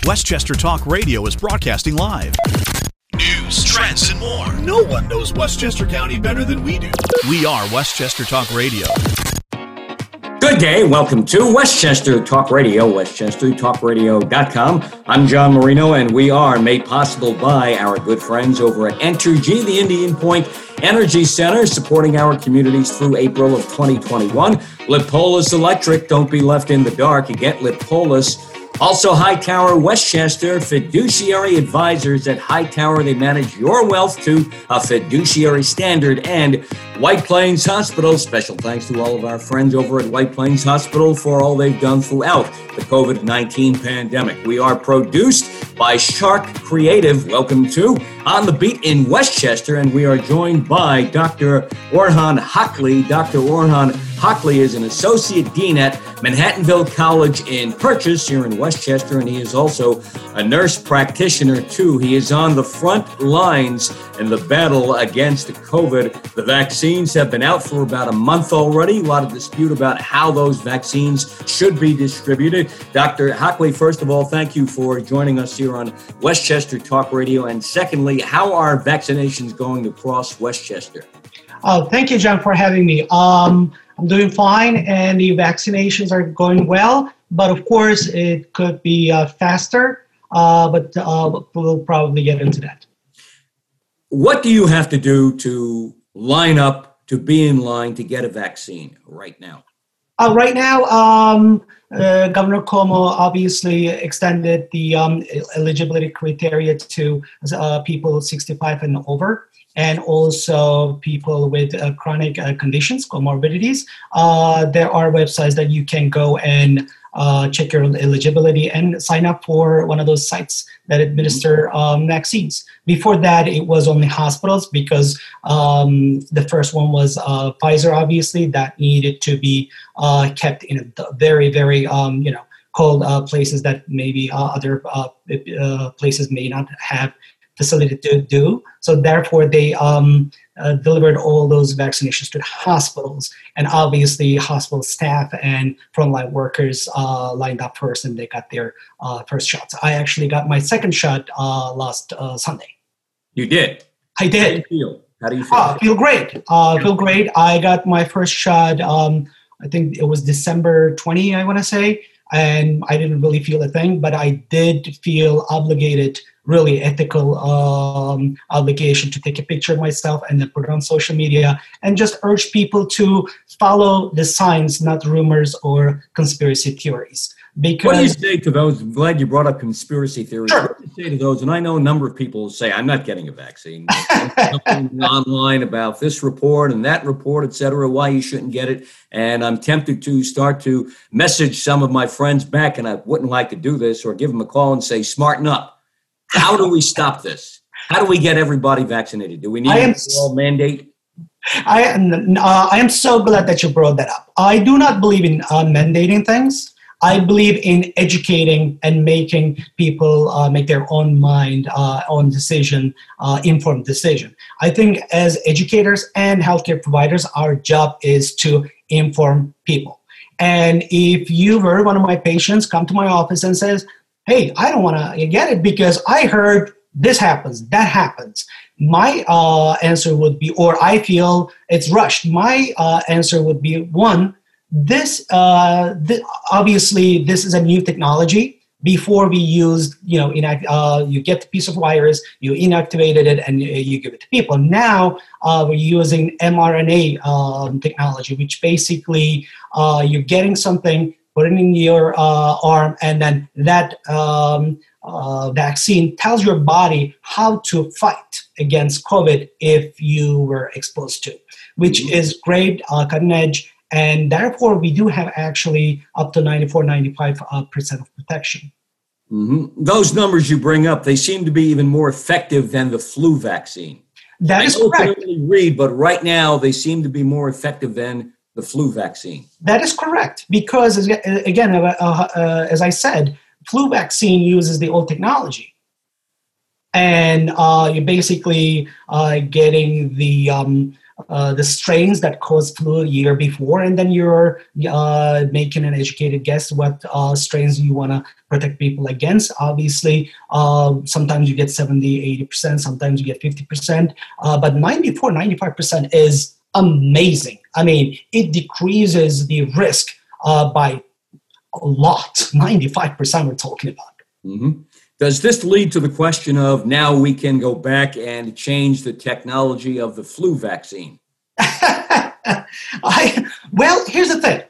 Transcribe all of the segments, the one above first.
Westchester Talk Radio is broadcasting live. News, trends, and more. No one knows Westchester County better than we do. We are Westchester Talk Radio. Good day. Welcome to Westchester Talk Radio, westchestertalkradio.com. I'm John Marino, and we are made possible by our good friends over at Entergy, the Indian Point Energy Center, supporting our communities through April of 2021. Lipolis Electric, don't be left in the dark. You get Lipolis. Also, Hightower Westchester, fiduciary advisors at Hightower. They manage your wealth to a fiduciary standard. And White Plains Hospital, special thanks to all of our friends over at White Plains Hospital for all they've done throughout the COVID-19 pandemic. We are produced by Shark Creative. Welcome to On the Beat in Westchester. And we are joined by Dr. Orhan Hakli. Dr. Orhan Hakli is an associate dean at Manhattanville College in Purchase here in Westchester, and he is also a nurse practitioner too. He is on the front lines in the battle against COVID. The vaccines have been out for about a month already. A lot of dispute about how those vaccines should be distributed. Dr. Hakli, first of all, thank you for joining us here on Westchester Talk Radio. And secondly, how are vaccinations going across Westchester? Oh, thank you, John, for having me. I'm doing fine, and the vaccinations are going well. But of course, it could be faster, but we'll probably get into that. What do you have to do to line up, to be in line to get a vaccine right now? Right now, Governor Cuomo obviously extended the eligibility criteria to people 65 and over, and also people with chronic conditions, comorbidities. There are websites that you can go and check your eligibility and sign up for one of those sites that administer vaccines. Before that, it was only hospitals because the first one was Pfizer, obviously, that needed to be kept in a very, very, cold places that maybe other places may not have facility to do. So therefore, they delivered all those vaccinations to the hospitals. And obviously, hospital staff and frontline workers lined up first, and they got their first shots. I actually got my second shot last Sunday. You did? I did. How do you feel? I feel great. Feel great. I got my first shot, I think it was December 20, I want to say. And I didn't really feel a thing, but I did feel obligated, really ethical obligation to take a picture of myself and then put it on social media and just urge people to follow the science, not rumors or conspiracy theories. Because, what do you say to those? I'm glad you brought up conspiracy theories. Sure. What do you say to those? And I know a number of people say, I'm not getting a vaccine. Something online about this report and that report, et cetera, why you shouldn't get it. And I'm tempted to start to message some of my friends back, and I wouldn't like to do this, or give them a call and say, smarten up. How do we stop this? How do we get everybody vaccinated? Do we need a mandate? I am so glad that you brought that up. I do not believe in mandating things. I believe in educating and making people make their own mind, own decision, informed decision. I think as educators and healthcare providers, our job is to inform people. And if you were one of my patients, come to my office and says, hey, I don't want to get it because I heard this happens, that happens. My answer would be, or I feel it's rushed. My answer would be, one, this obviously this is a new technology. Before we used, you get the piece of virus, you inactivated it, and you give it to people. Now we're using mRNA technology, which basically you're getting something, put it in your arm, and then that vaccine tells your body how to fight against COVID if you were exposed to, which is great, cutting edge. And therefore, we do have actually up to 94-95% of protection. Mm-hmm. Those numbers you bring up, they seem to be even more effective than the flu vaccine. That is correct. I know only read, but right now they seem to be more effective than the flu vaccine. That is correct. Because, again, as I said, flu vaccine uses the old technology. And you're basically getting the the strains that caused flu a year before, and then you're making an educated guess what strains you want to protect people against. Obviously, sometimes you get 70, 80%, sometimes you get 50%, but 94, 95% is amazing. I mean, it decreases the risk by a lot. 95% we're talking about. Mm-hmm. Does this lead to the question of now we can go back and change the technology of the flu vaccine? Well, here's the thing.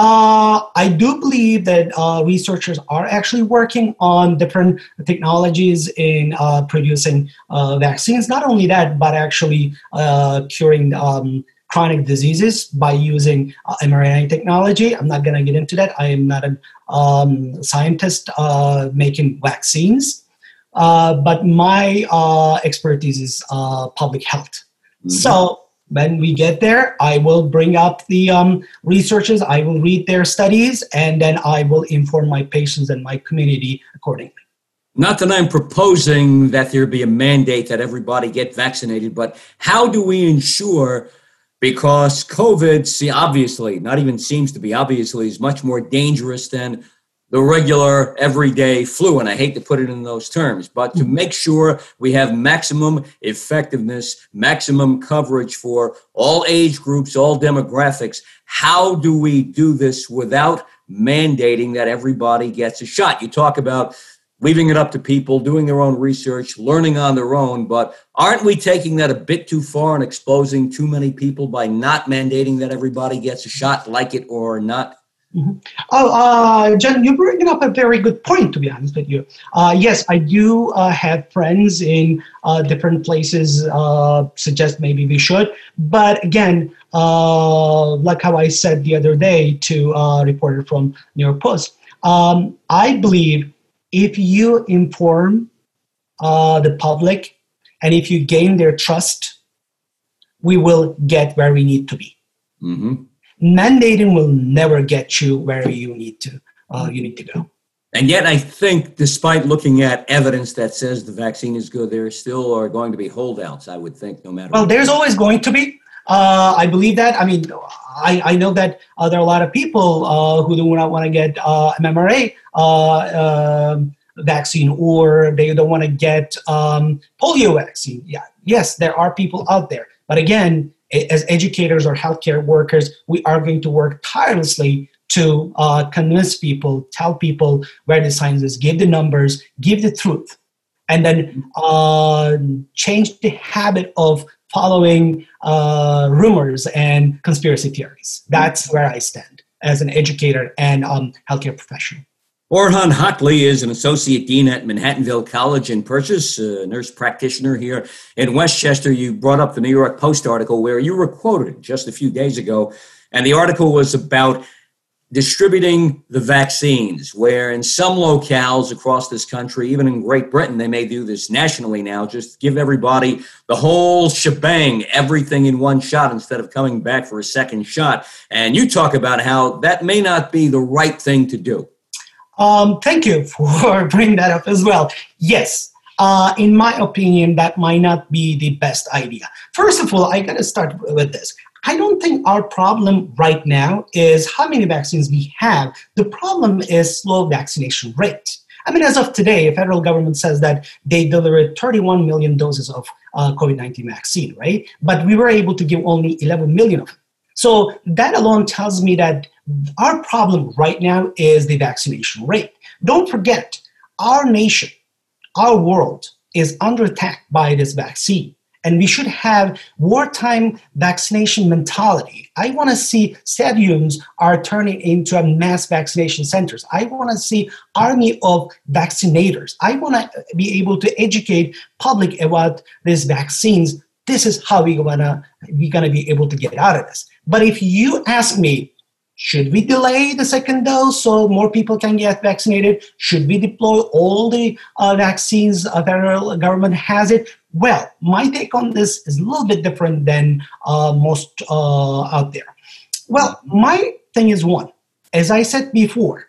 I do believe that researchers are actually working on different technologies in producing vaccines. Not only that, but actually curing chronic diseases by using mRNA technology. I'm not going to get into that. I am not a scientist making vaccines, but my expertise is public health. Mm-hmm. So when we get there, I will bring up the researchers, I will read their studies, and then I will inform my patients and my community accordingly. Not that I'm proposing that there be a mandate that everybody get vaccinated, but how do we ensure, because COVID, obviously, not even seems to be, obviously, is much more dangerous than the regular everyday flu, and I hate to put it in those terms, but to make sure we have maximum effectiveness, maximum coverage for all age groups, all demographics, how do we do this without mandating that everybody gets a shot? You talk about leaving it up to people, doing their own research, learning on their own, but aren't we taking that a bit too far and exposing too many people by not mandating that everybody gets a shot, like it or not? Mm-hmm. John, you're bringing up a very good point, to be honest with you. Yes, I do have friends in different places suggest maybe we should. But again, like how I said the other day to a reporter from New York Post, I believe if you inform the public and if you gain their trust, we will get where we need to be. Mm-hmm. Mandating will never get you where you need to go. And yet I think, despite looking at evidence that says the vaccine is good, there still are going to be holdouts, I would think, no matter what. Well, there's always going to be. I believe that. I mean, I know that there are a lot of people who do not want to get MMRA vaccine, or they don't want to get polio vaccine. Yeah, yes, there are people out there. But again, as educators or healthcare workers, we are going to work tirelessly to convince people, tell people where the science is, give the numbers, give the truth, and then change the habit of following rumors and conspiracy theories. That's where I stand as an educator and healthcare professional. Orhan Hakli is an associate dean at Manhattanville College in Purchase, a nurse practitioner here in Westchester. You brought up the New York Post article where you were quoted just a few days ago, and the article was about distributing the vaccines, where in some locales across this country, even in Great Britain, they may do this nationally now, just give everybody the whole shebang, everything in one shot instead of coming back for a second shot. And you talk about how that may not be the right thing to do. Thank you for bringing that up as well. Yes, in my opinion, that might not be the best idea. First of all, I got to start with this. I don't think our problem right now is how many vaccines we have. The problem is slow vaccination rate. I mean, as of today, the federal government says that they delivered 31 million doses of COVID-19 vaccine, right? But we were able to give only 11 million of them. So that alone tells me that our problem right now is the vaccination rate. Don't forget, our nation, our world is under attack by this vaccine. And we should have wartime vaccination mentality. I want to see stadiums are turning into mass vaccination centers. I want to see army of vaccinators. I want to be able to educate public about these vaccines. This is how we're gonna be able to get out of this. But if you ask me, should we delay the second dose so more people can get vaccinated? Should we deploy all the vaccines the federal government has it? Well, my take on this is a little bit different than most out there. Well, my thing is one, as I said before,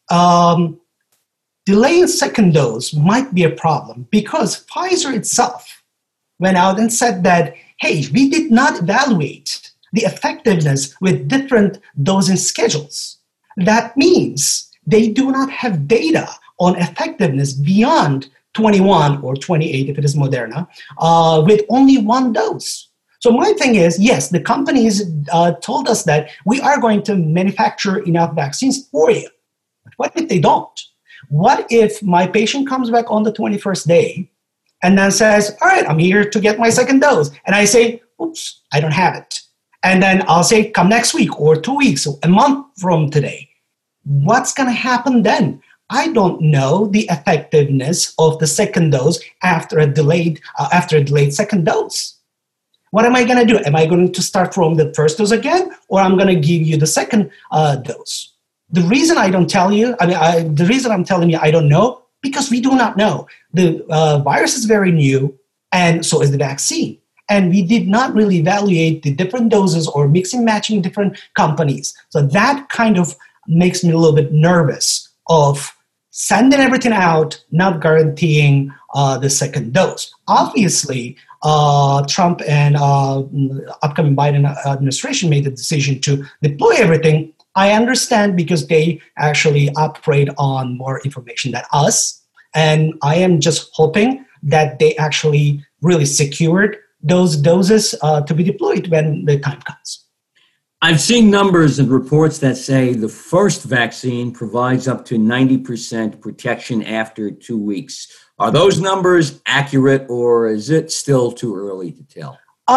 delaying second dose might be a problem because Pfizer itself went out and said that, hey, we did not evaluate the effectiveness with different dosing schedules. That means they do not have data on effectiveness beyond 21 or 28, if it is Moderna, with only one dose. So my thing is, yes, the companies told us that we are going to manufacture enough vaccines for you. But what if they don't? What if my patient comes back on the 21st day and then says, all right, I'm here to get my second dose. And I say, oops, I don't have it. And then I'll say, come next week or 2 weeks, or a month from today. What's going to happen then? I don't know the effectiveness of the second dose after a delayed second dose. What am I going to do? Am I going to start from the first dose again, or I'm going to give you the second dose? The reason I don't tell you, the reason I'm telling you I don't know, because we do not know. The virus is very new, and so is the vaccine. And we did not really evaluate the different doses or mix and matching different companies. So that kind of makes me a little bit nervous of sending everything out, not guaranteeing the second dose. Obviously, Trump and upcoming Biden administration made the decision to deploy everything. I understand because they actually operate on more information than us. And I am just hoping that they actually really secured those doses to be deployed when the time comes. I've seen numbers and reports that say the first vaccine provides up to 90% protection after 2 weeks. Are those numbers accurate, or is it still too early to tell?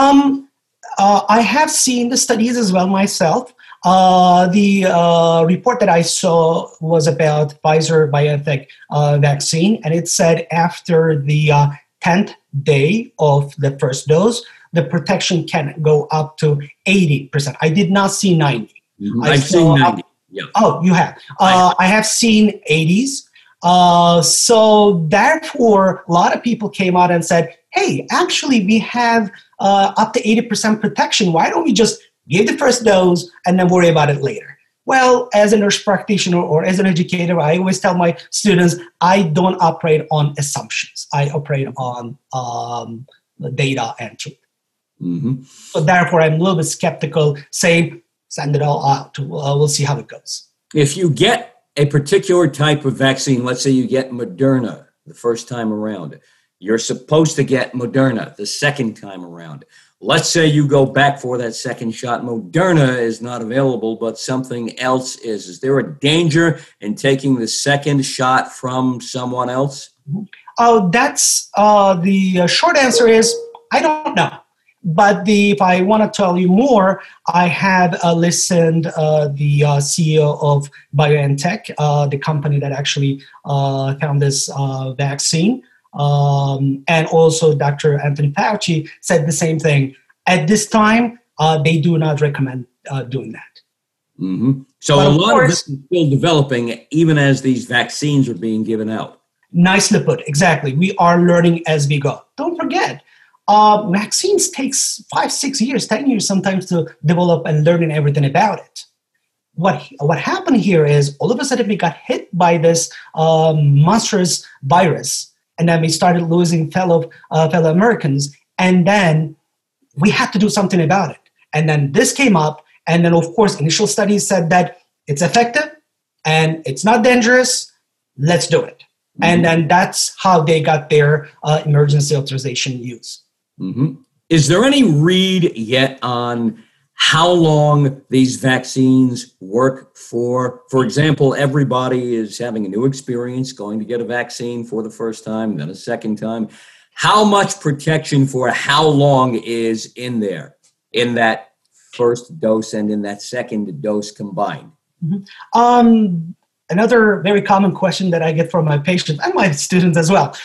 I have seen the studies as well myself. The report that I saw was about Pfizer-BioNTech vaccine, and it said after the 10th day of the first dose, the protection can go up to 80%. I did not see 90. Mm-hmm. I've seen 90. Yeah. Oh, you have. I have seen 80s. So therefore, a lot of people came out and said, hey, actually, we have up to 80% protection. Why don't we just give the first dose and then worry about it later? Well, as a nurse practitioner or as an educator, I always tell my students, I don't operate on assumptions. I operate on the data and truth. Mm-hmm. So therefore, I'm a little bit skeptical, saying, send it all out. We'll see how it goes. If you get a particular type of vaccine, let's say you get Moderna the first time around, you're supposed to get Moderna the second time around. Let's say you go back for that second shot. Moderna is not available, but something else is. Is there a danger in taking the second shot from someone else? That's the short answer is, I don't know. But if I want to tell you more, I have listened the CEO of BioNTech, the company that actually found this vaccine, and also Dr. Anthony Fauci said the same thing. At this time, they do not recommend doing that. Mm-hmm. So a lot of this is still developing, even as these vaccines are being given out. Nicely put. Exactly. We are learning as we go. Don't forget. Vaccines takes 5, 6 years, 10 years sometimes to develop and learn everything about it. What happened here is all of a sudden we got hit by this monstrous virus, and then we started losing fellow Americans, and then we had to do something about it. And then this came up, and then of course initial studies said that it's effective and it's not dangerous. Let's do it. Mm-hmm. And then that's how they got their emergency authorization use. Mm-hmm. Is there any read yet on how long these vaccines work for? For example, everybody is having a new experience going to get a vaccine for the first time, then a second time. How much protection for how long is in there in that first dose and in that second dose combined? Mm-hmm. Another very common question that I get from my patients and my students as well.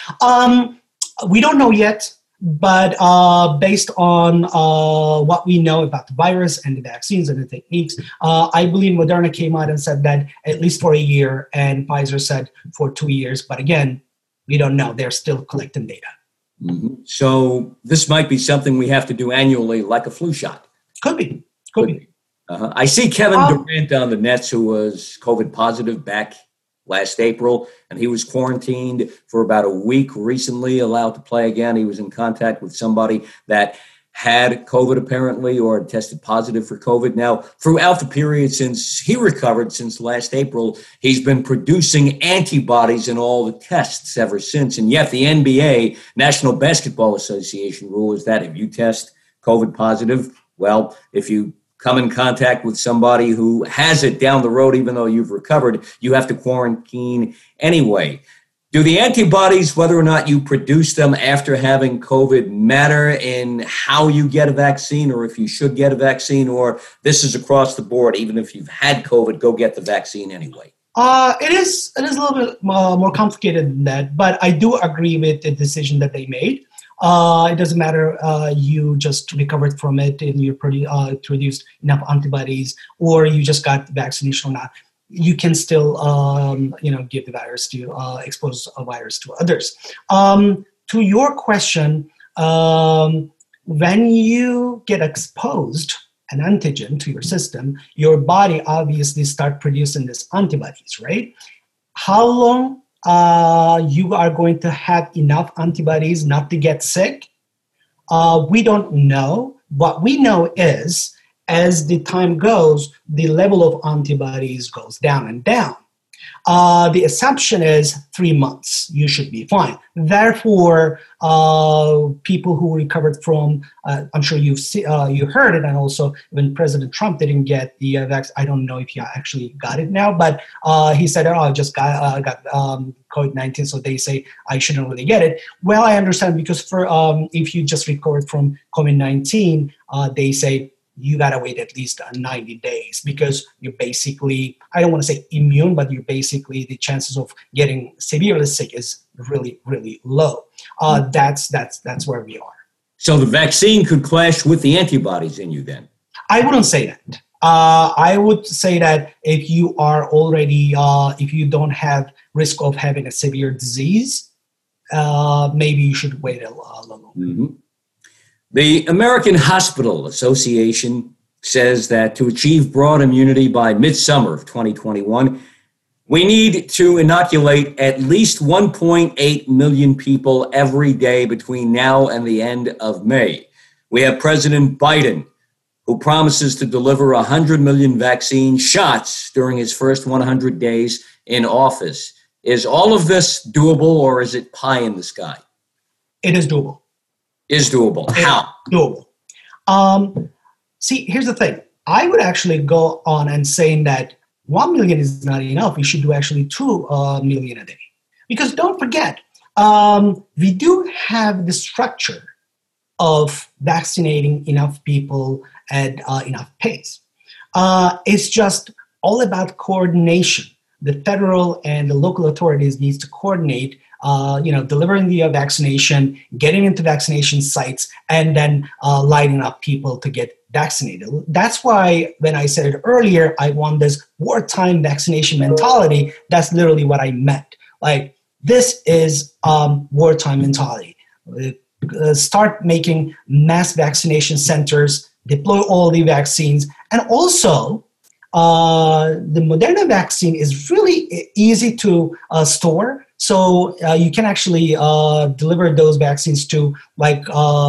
We don't know yet. But based on what we know about the virus and the vaccines and the techniques, I believe Moderna came out and said that at least for a year, and Pfizer said for 2 years. But again, we don't know. They're still collecting data. Mm-hmm. So this might be something we have to do annually, like a flu shot. Could be. Uh-huh. I see Kevin Durant on the Nets, who was COVID positive back last April, and he was quarantined for about a week recently, allowed to play again. He was in contact with somebody that had COVID apparently or tested positive for COVID. Now, throughout the period since he recovered, since last April, he's been producing antibodies in all the tests ever since. And yet the NBA, National Basketball Association rule is that if you test COVID positive, well, if you come in contact with somebody who has it down the road, even though you've recovered, you have to quarantine anyway. Do the antibodies, whether or not you produce them after having COVID, matter in how you get a vaccine, or if you should get a vaccine, or this is across the board, even if you've had COVID, go get the vaccine anyway? It is a little bit more complicated than that, but I do agree with the decision that they made. It doesn't matter you just recovered from it and you produced enough antibodies, or you just got the vaccination or not. You can still, give the virus to expose a virus to others. To your question, when you get exposed an antigen to your system, your body obviously start producing these antibodies, right? How long you are going to have enough antibodies not to get sick? We don't know. What we know is, as the time goes, the level of antibodies goes down and down. The assumption is 3 months, you should be fine. Therefore, people who recovered from, I'm sure you heard it, and also when President Trump didn't get the vaccine, I don't know if he actually got it now, but he said, I just got COVID-19, so they say I shouldn't really get it. Well, I understand, because for if you just recovered from COVID-19, they say, you got to wait at least 90 days because you're basically, I don't want to say immune, but you're basically, the chances of getting severely sick is really, really low. That's where we are. So the vaccine could clash with the antibodies in you then? I wouldn't say that. I would say that if you are already, if you don't have risk of having a severe disease, maybe you should wait a little. Mm-hmm. The American Hospital Association says that to achieve broad immunity by midsummer of 2021, we need to inoculate at least 1.8 million people every day between now and the end of May. We have President Biden, who promises to deliver 100 million vaccine shots during his first 100 days in office. Is all of this doable, or is it pie in the sky? It is doable. Is doable. How? Doable. See, here's the thing. I would actually go on and saying that 1 million is not enough. We should do actually 2 million a day. Because don't forget, we do have the structure of vaccinating enough people at enough pace. It's just all about coordination. The federal and the local authorities needs to coordinate delivering the vaccination, getting into vaccination sites, and then lining up people to get vaccinated. That's why when I said it earlier, I want this wartime vaccination mentality. That's literally what I meant. Like, this is wartime mentality. Start making mass vaccination centers, deploy all the vaccines, and also the Moderna vaccine is really easy to store. So you can actually deliver those vaccines to like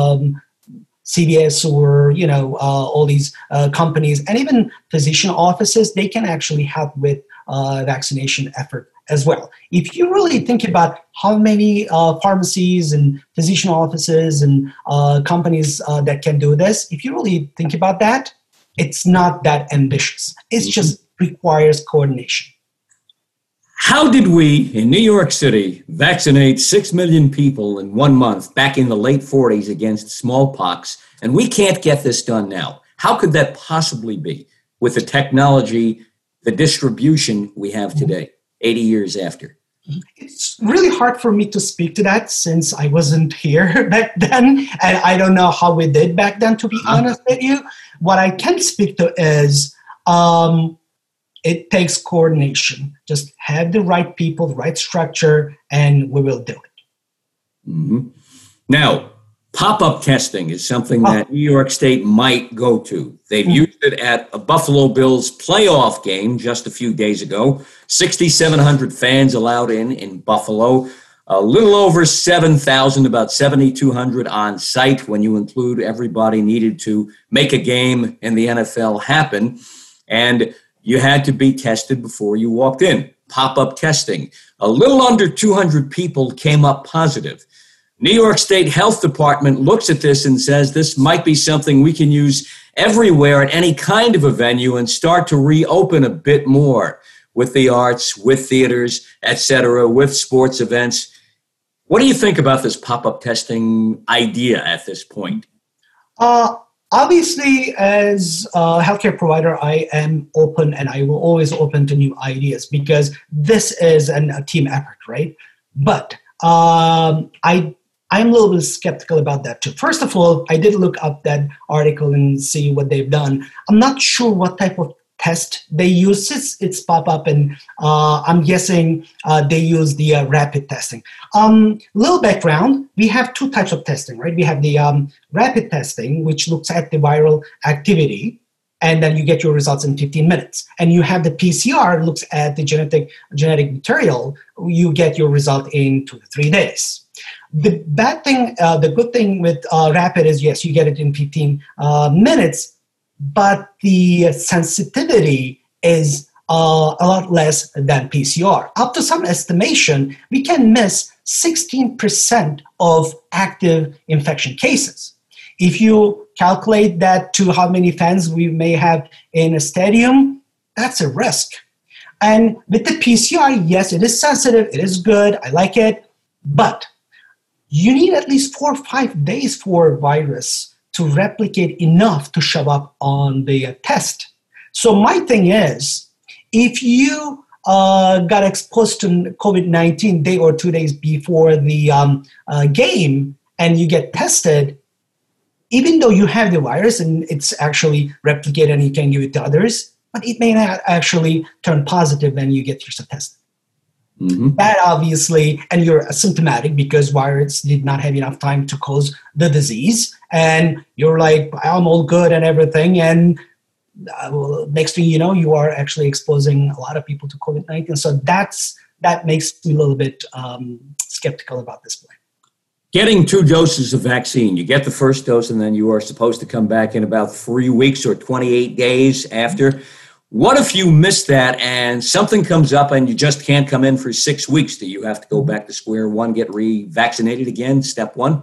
CVS or, all these companies, and even physician offices. They can actually help with vaccination effort as well. If you really think about how many pharmacies and physician offices and companies that can do this, if you really think about that, it's not that ambitious. It just requires coordination. How did we, in New York City, vaccinate 6 million people in 1 month back in the late 40s against smallpox, and we can't get this done now? How could that possibly be with the technology, the distribution we have today, 80 years after? It's really hard for me to speak to that since I wasn't here back then, and I don't know how we did back then, to be honest with you. What I can speak to is it takes coordination. Just have the right people, the right structure, and we will do it. Mm-hmm. Now, pop-up testing is something that New York State might go to. They've used it at a Buffalo Bills playoff game just a few days ago. 6,700 fans allowed in Buffalo. a little over 7,000, about 7,200 on site when you include everybody needed to make a game in the NFL happen. And you had to be tested before you walked in. Pop-up testing. A little under 200 people came up positive. New York State Health Department looks at this and says this might be something we can use everywhere at any kind of a venue and start to reopen a bit more with the arts, with theaters, etc., with sports events. What do you think about this pop-up testing idea at this point? Obviously, as a healthcare provider, I am open and I will always open to new ideas because this is a team effort, right? But I'm a little bit skeptical about that too. First of all, I did look up that article and see what they've done. I'm not sure what type of test they use. It's pop-up, and I'm guessing they use the rapid testing. Little background, we have two types of testing, right? We have the rapid testing, which looks at the viral activity, and then you get your results in 15 minutes. And you have the PCR, looks at the genetic material, you get your result in 2 to 3 days. The good thing with rapid is, yes, you get it in 15 minutes, but the sensitivity is a lot less than PCR. Up to some estimation, we can miss 16% of active infection cases. If you calculate that to how many fans we may have in a stadium, that's a risk. And with the PCR, yes, it is sensitive, it is good, I like it, but you need at least 4 or 5 days for virus to replicate enough to show up on the test. So my thing is, if you got exposed to COVID-19 day or 2 days before the game and you get tested, even though you have the virus and it's actually replicated and you can give it to others, but it may not actually turn positive when you get yourself tested. Mm-hmm. That obviously, and you're asymptomatic because virus did not have enough time to cause the disease, and you're like, I'm all good and everything, and next thing you know, you are actually exposing a lot of people to COVID-19. So that makes me a little bit skeptical about this plan. Getting 2 doses of vaccine, you get the first dose, and then you are supposed to come back in about 3 weeks or 28 days after. What if you miss that and something comes up and you just can't come in for 6 weeks? Do you have to go back to square one, get re-vaccinated again, step one?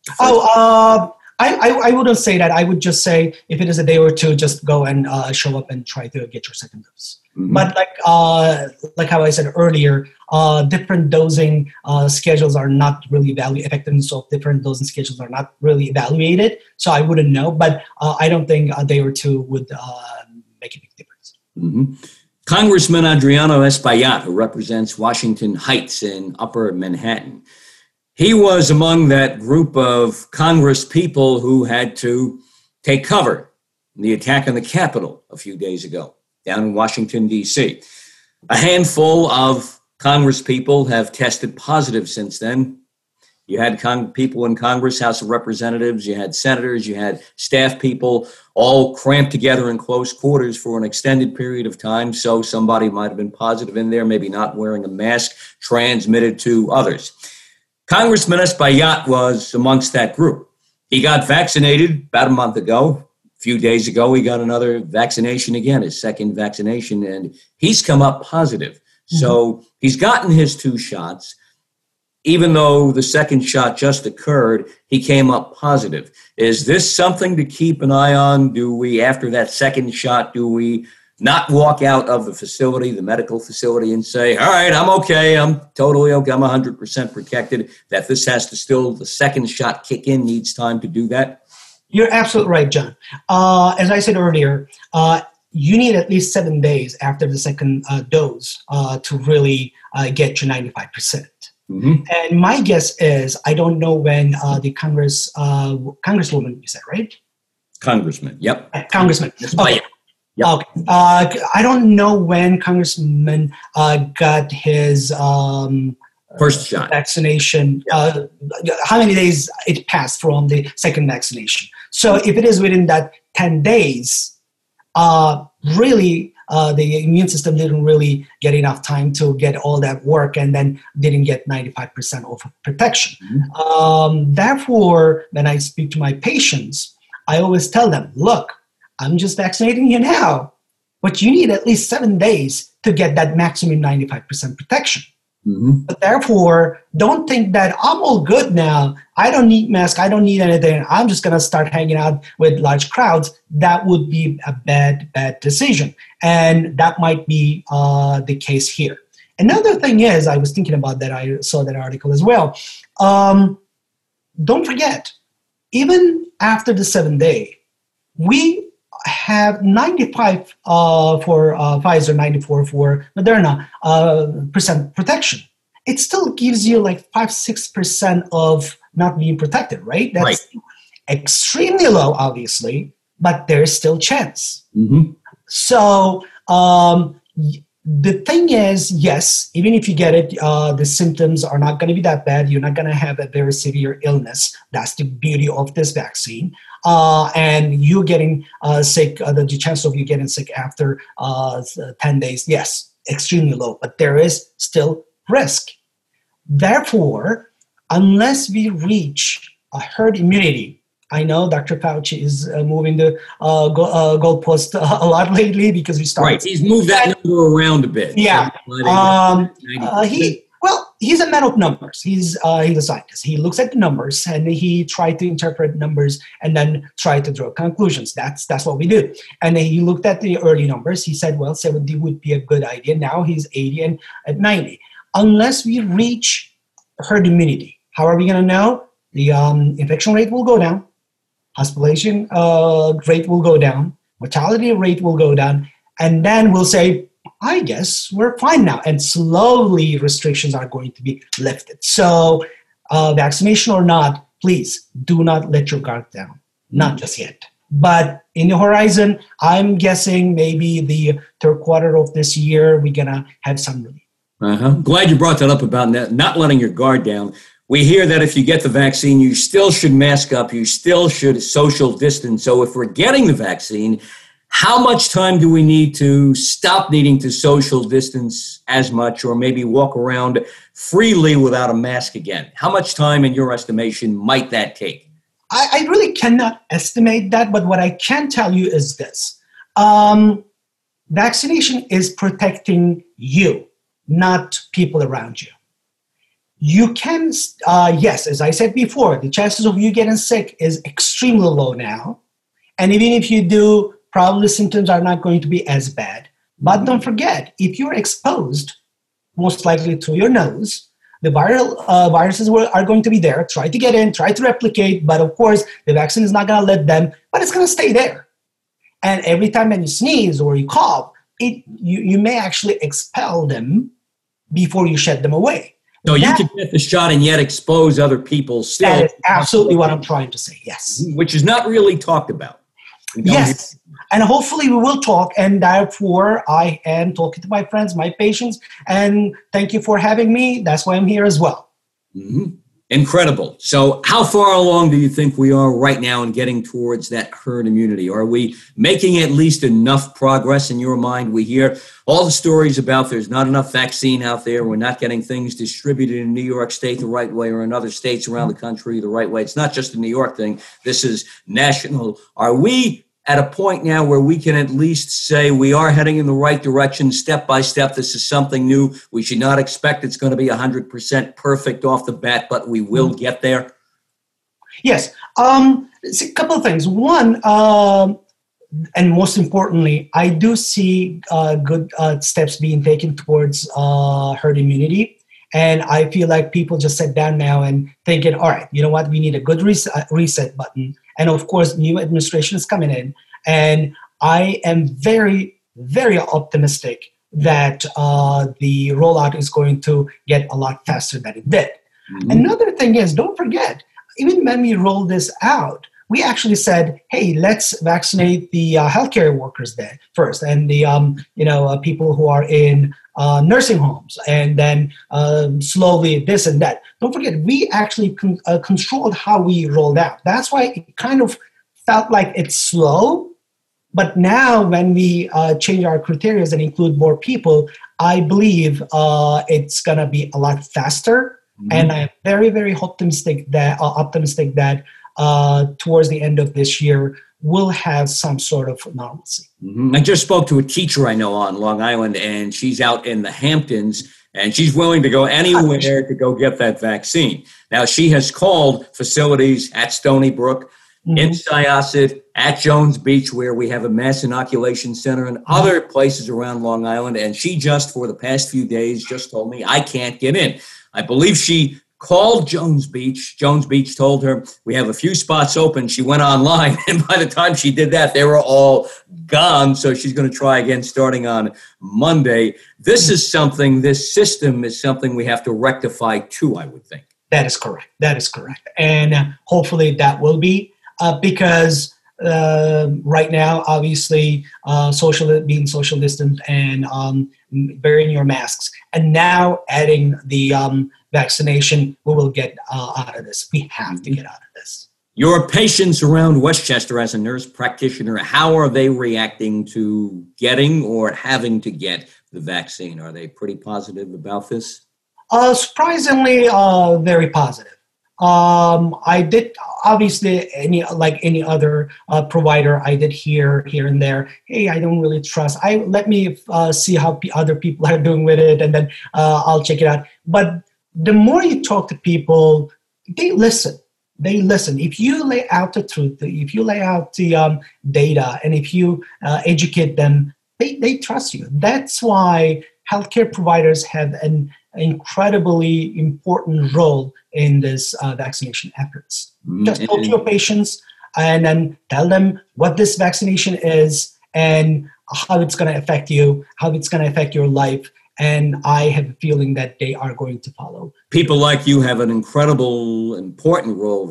I wouldn't say that. I would just say if it is a day or two, just go and show up and try to get your second dose. Mm-hmm. But like how I said earlier, different dosing schedules are not really effectiveness of different dosing schedules are not really evaluated. So I wouldn't know, but I don't think a day or two would make a big difference. Mm-hmm. Congressman Adriano Espaillat, who represents Washington Heights in Upper Manhattan, he was among that group of Congress people who had to take cover in the attack on the Capitol a few days ago down in Washington, D.C. A handful of Congress people have tested positive since then. You had people in Congress, House of Representatives, you had senators, you had staff people all cramped together in close quarters for an extended period of time. So somebody might have been positive in there, maybe not wearing a mask, transmitted to others. Congressman Espaillat was amongst that group. He got vaccinated about a month ago. A few days ago, he got another vaccination again, his second vaccination, and he's come up positive. Mm-hmm. So he's gotten his 2 shots. Even though the second shot just occurred, he came up positive. Is this something to keep an eye on? Do we, after that second shot, do we not walk out of the facility, the medical facility, and say, all right, I'm okay, I'm totally okay, I'm 100% protected, that this has to still, the second shot kick in, needs time to do that? You're absolutely right, John. As I said earlier, you need at least 7 days after the second dose to really get you 95%. Mm-hmm. And my guess is, I don't know when the Congresswoman, you said, right? Congressman, yep. Congressman. Okay. Yep. Okay. I don't know when Congressman got his first shot vaccination. Yep. How many days it passed from the second vaccination? So if it is within that 10 days, really, the immune system didn't really get enough time to get all that work, and then didn't get 95% of protection. Therefore, when I speak to my patients, I always tell them, look, I'm just vaccinating you now, but you need at least 7 days to get that maximum 95% protection. But therefore, don't think that I'm all good now. I don't need mask. I don't need anything. I'm just going to start hanging out with large crowds. That would be a bad decision. And that might be the case here. Another thing is, I was thinking about that. I saw that article as well. Don't forget, even after the 7 day, we have 95 for Pfizer, 94 for Moderna percent protection. It still gives you like 5-6% of not being protected, right? That's extremely low, obviously, but there's still chance. So the thing is, yes, even if you get it, the symptoms are not going to be that bad. You're not going to have a very severe illness. That's the beauty of this vaccine. And you getting sick, the chance of you getting sick after 10 days, yes, extremely low, but there is still risk. Therefore, unless we reach a herd immunity, I know Dr. Fauci is moving the goalpost a lot lately because we started. Right, he's moved that number around a bit. Yeah, he's a man of numbers. He's a scientist. He looks at the numbers and he tried to interpret numbers and then try to draw conclusions. That's what we do. And he looked at the early numbers. He said, well, 70 would be a good idea. Now he's 80 and at 90. Unless we reach herd immunity, how are we going to know? The infection rate will go down. Hospitalization rate will go down. Mortality rate will go down. And then we'll say, I guess we're fine now. And slowly restrictions are going to be lifted. So vaccination or not, please do not let your guard down. Not just yet. But in the horizon, I'm guessing maybe the third quarter of this year, we're going to have some relief. Glad you brought that up about not letting your guard down. We hear that if you get the vaccine, you still should mask up. You still should social distance. So if we're getting the vaccine, how much time do we need to stop needing to social distance as much, or maybe walk around freely without a mask again? How much time, in your estimation, might that take? I really cannot estimate that, but what I can tell you is this. Vaccination is protecting you, not people around you. You can, yes, as I said before, the chances of you getting sick is extremely low now. And even if you do, probably symptoms are not going to be as bad. But don't forget, if you're exposed, most likely through your nose, the viruses are going to be there. Try to get in, try to replicate, but of course, the vaccine is not going to let them, but it's going to stay there. And every time when you sneeze or you cough, you may actually expel them before you shed them away. So you can get the shot and yet expose other people still. That is absolutely what I'm trying to say, yes. Which is not really talked about. Yes, and hopefully we will talk, and therefore I am talking to my friends, my patients, and thank you for having me. That's why I'm here as well. Incredible. So how far along do you think we are right now in getting towards that herd immunity? Are we making at least enough progress in your mind? We hear all the stories about there's not enough vaccine out there. We're not getting things distributed in New York State the right way or in other states around the country the right way. It's not just a New York thing. This is national. Are we at a point now where we can at least say we are heading in the right direction step by step? This is something new. We should not expect it's going to be 100% perfect off the bat, but we will get there. Yes. It's a couple of things. One, and most importantly, I do see good steps being taken towards herd immunity. And I feel like people just sat down now and thinking, all right, you know what? We need a good reset button. And of course, new administration is coming in. And I am very, very optimistic that the rollout is going to get a lot faster than it did. Another thing is, don't forget, even when we rolled this out, we actually said, hey, let's vaccinate the healthcare workers there first, and the people who are in nursing homes, and then slowly this and that. Don't forget, we actually controlled how we rolled out. That's why it kind of felt like it's slow, But now when we change our criteria and include more people, I believe it's going to be a lot faster. Mm-hmm. And I'm very, very optimistic that towards the end of this year, we'll have some sort of normalcy. Mm-hmm. I just spoke to a teacher I know on Long Island, and she's out in the Hamptons, and she's willing to go anywhere to go get that vaccine. Now, she has called facilities at Stony Brook, mm-hmm. in Syosset, at Jones Beach, where we have a mass inoculation center, and other places around Long Island, and she just, for the past few days, just told me, I can't get in. I believe she called Jones Beach. Jones Beach told her, we have a few spots open. She went online, and by the time she did that, they were all gone. So she's going to try again starting on Monday. This system is something we have to rectify too, I would think. That is correct. And hopefully that will be because right now, obviously, being social distant and wearing your masks, and now adding the vaccination, we will get out of this. We have to get out of this. Your patients around Westchester as a nurse practitioner, how are they reacting to getting or having to get the vaccine? Are they pretty positive about this? Surprisingly, very positive. I did, obviously, any other provider, I did hear here and there, hey, I don't really trust. Let me see how other people are doing with it, and then I'll check it out. But the more you talk to people, they listen. If you lay out the truth, if you lay out the data, and if you educate them, they trust you. That's why healthcare providers have an incredibly important role in this vaccination efforts. Just talk to your patients and then tell them what this vaccination is and how it's going to affect you, how it's going to affect your life. And I have a feeling that they are going to follow. People like you have an incredibly important role,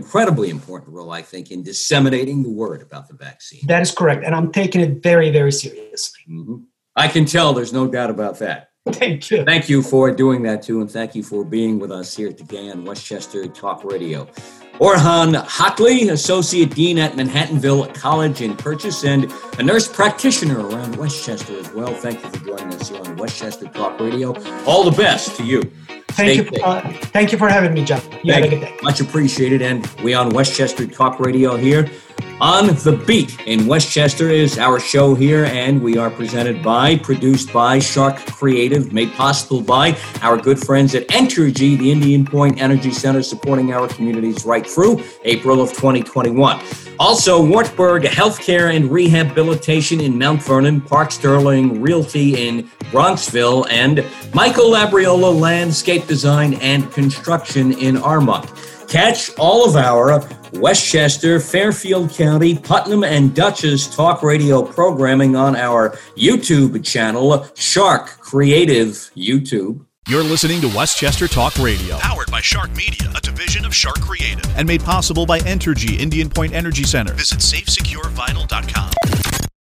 I think, in disseminating the word about the vaccine. That is correct. And I'm taking it very, very seriously. Mm-hmm. I can tell, there's no doubt about that. Thank you. Thank you for doing that, too, and thank you for being with us here today on Westchester Talk Radio. Orhan Hockley, Associate Dean at Manhattanville College in Purchase, and a nurse practitioner around Westchester as well. Thank you for joining us here on Westchester Talk Radio. All the best to you. Thank you for having me, John. You have a good day. Much appreciated, and we on Westchester Talk Radio here. On the Beat in Westchester is our show here, and we are produced by Shark Creative, made possible by our good friends at Entergy, the Indian Point Energy Center, supporting our communities right through April of 2021. Also, Wartburg Healthcare and Rehabilitation in Mount Vernon, Park Sterling Realty in Bronxville, and Michael Labriola Landscape Design and Construction in Armonk. Catch all of our Westchester, Fairfield County, Putnam, and Dutchess Talk Radio programming on our YouTube channel, Shark Creative YouTube. You're listening to Westchester Talk Radio, powered by Shark Media, a division of Shark Creative, and made possible by Entergy Indian Point Energy Center. Visit SafeSecureVinyl.com.